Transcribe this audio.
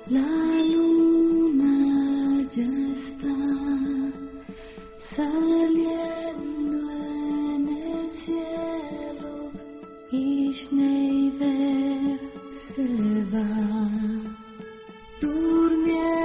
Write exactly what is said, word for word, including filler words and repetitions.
La luna ya está saliendo en el cielo y Schneider se va durmiendo.